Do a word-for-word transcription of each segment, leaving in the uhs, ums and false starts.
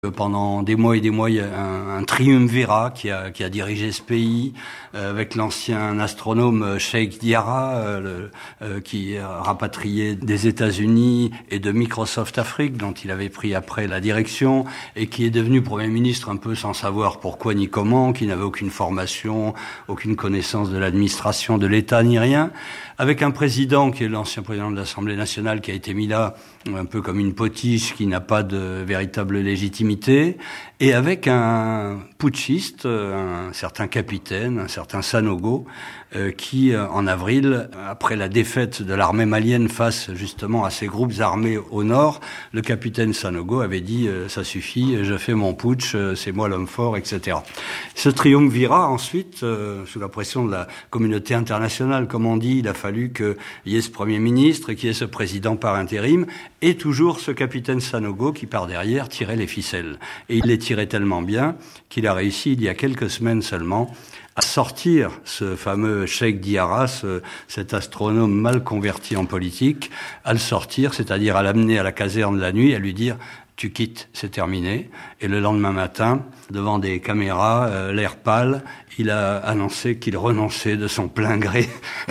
Pendant des mois et des mois, il y a un, un triumvirat qui a, qui a dirigé ce pays, euh, avec l'ancien astronome Cheikh Diarra, euh, le, euh, qui a rapatrié des États-Unis et de Microsoft Afrique, dont il avait pris après la direction, et qui est devenu Premier ministre un peu sans savoir pourquoi ni comment, qui n'avait aucune formation, aucune connaissance de l'administration de l'État ni rien, avec un président qui est l'ancien président de l'Assemblée nationale, qui a été mis là un peu comme une potiche, qui n'a pas de véritable légitimité, et avec un putschiste, un certain capitaine, un certain Sanogo, euh, qui, en avril, après la défaite de l'armée malienne face justement à ces groupes armés au nord, le capitaine Sanogo avait dit euh, « ça suffit, je fais mon putsch, c'est moi l'homme fort, et cetera » Ce triumvirat, ensuite, euh, sous la pression de la communauté internationale, comme on dit, il a fallu qu'il y ait ce Premier ministre, qu'il y ait ce président par intérim, et toujours ce capitaine Sanogo qui, par derrière, tirait les ficelles. Et il les tirait tellement bien qu'il a réussi, il y a quelques semaines seulement, à sortir ce fameux Cheikh Diarra, ce, cet astronome mal converti en politique, à le sortir, c'est-à-dire à l'amener à la caserne la nuit, à lui dire « tu quittes, c'est terminé ». Et le lendemain matin, devant des caméras, euh, l'air pâle, il a annoncé qu'il renonçait de son plein gré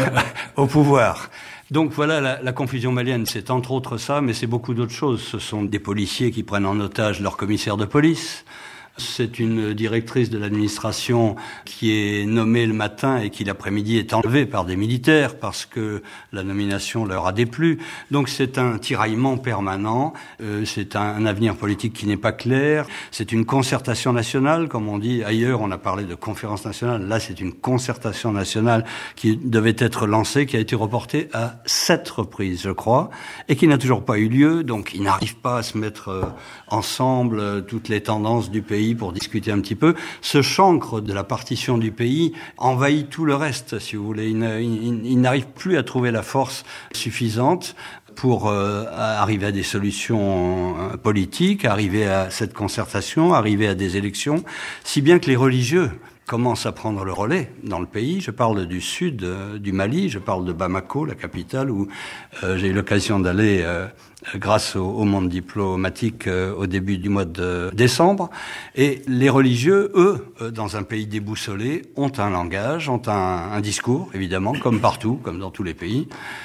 au pouvoir. Donc voilà, la, la confusion malienne, c'est entre autres ça, mais c'est beaucoup d'autres choses. Ce sont des policiers qui prennent en otage leur commissaire de police. C'est une directrice de l'administration qui est nommée le matin et qui l'après-midi est enlevée par des militaires parce que la nomination leur a déplu. Donc c'est un tiraillement permanent, euh, c'est un, un avenir politique qui n'est pas clair, c'est une concertation nationale, comme on dit ailleurs, on a parlé de conférence nationale, là c'est une concertation nationale qui devait être lancée, qui a été reportée à sept reprises, je crois, et qui n'a toujours pas eu lieu, donc ils n'arrivent pas à se mettre euh, ensemble euh, toutes les tendances du pays pour discuter un petit peu. Ce chancre de la partition du pays envahit tout le reste, si vous voulez. Il, il, il n'arrive plus à trouver la force suffisante pour euh, arriver à des solutions euh, politiques, arriver à cette concertation, arriver à des élections, si bien que les religieux commencent à prendre le relais dans le pays. Je parle du sud euh, du Mali, je parle de Bamako, la capitale, où euh, j'ai eu l'occasion d'aller euh, grâce au, au monde diplomatique euh, au début du mois de décembre. Et les religieux, eux, euh, dans un pays déboussolé, ont un langage, ont un, un discours, évidemment, comme partout, comme dans tous les pays.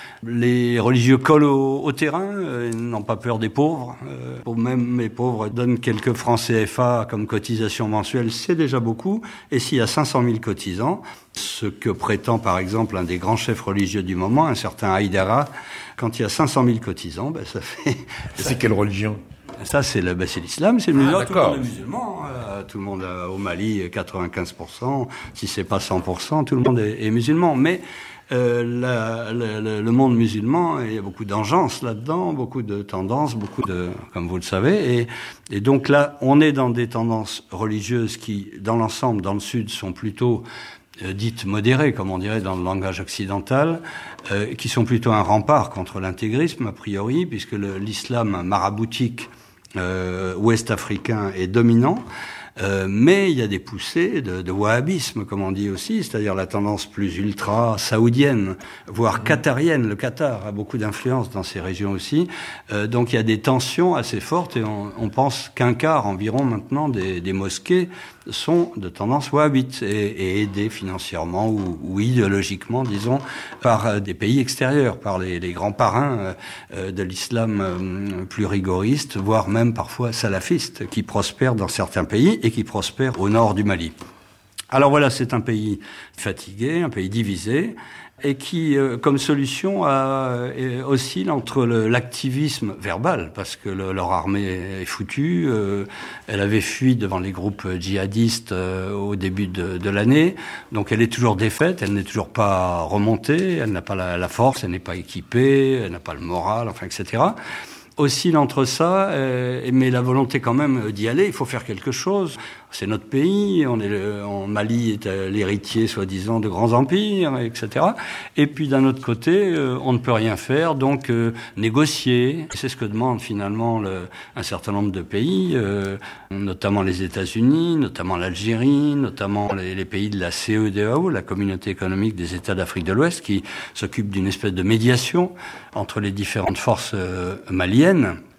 Les religieux collent au, au terrain, euh, n'ont pas peur des pauvres. Euh, pour même les pauvres donnent quelques francs C F A comme cotisation mensuelle, c'est déjà beaucoup. Et s'il y a cinq cent mille cotisants, ce que prétend par exemple un des grands chefs religieux du moment, un certain Haïdara, quand il y a cinq cent mille cotisants, ben ça fait... C'est ça, quelle religion ? Ça, c'est, le, ben c'est l'islam, c'est le musulman. Ah, tout le monde est musulman. Euh, tout le monde a, au Mali, quatre-vingt-quinze pour cent. Si c'est pas cent pour cent, tout le monde est, est musulman. Mais euh, la, la, la, le monde musulman, il y a beaucoup d'engeance là-dedans, beaucoup de tendances, beaucoup de, comme vous le savez. Et, et donc là, on est dans des tendances religieuses qui, dans l'ensemble, dans le Sud, sont plutôt euh, dites modérées, comme on dirait dans le langage occidental, euh, qui sont plutôt un rempart contre l'intégrisme, a priori, puisque le, l'islam maraboutique Euh, ouest-africain est dominant, euh, mais il y a des poussées de, de wahhabisme, comme on dit aussi, c'est-à-dire la tendance plus ultra saoudienne, voire qatarienne. Le Qatar a beaucoup d'influence dans ces régions aussi. Euh, donc il y a des tensions assez fortes et on, on pense qu'un quart environ maintenant des, des mosquées sont de tendance wahhabite et, et aidées financièrement ou, ou idéologiquement, disons, par euh, des pays extérieurs, par les, les grands parrains euh, de l'islam euh, plus rigoriste, voire même parfois salafiste, qui prospèrent dans certains pays et qui prospèrent au nord du Mali. Alors voilà, c'est un pays fatigué, un pays divisé, et qui, euh, comme solution, a, euh, oscille entre le, l'activisme verbal, parce que le, leur armée est foutue. Euh, elle avait fui devant les groupes djihadistes euh, au début de, de l'année, donc elle est toujours défaite, elle n'est toujours pas remontée, elle n'a pas la, la force, elle n'est pas équipée, elle n'a pas le moral, enfin, et cetera. Oscille entre ça, euh, mais la volonté quand même d'y aller, il faut faire quelque chose. C'est notre pays, on est le, en Mali est l'héritier soi-disant de grands empires, et cetera. Et puis d'un autre côté, euh, on ne peut rien faire, donc euh, négocier. C'est ce que demande finalement le, un certain nombre de pays, euh, notamment les États-Unis, notamment l'Algérie, notamment les, les pays de la C E D A O, la Communauté économique des États d'Afrique de l'Ouest, qui s'occupe d'une espèce de médiation entre les différentes forces euh, maliennes.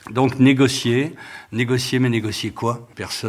Donc négocier, négocier, mais négocier quoi? Personne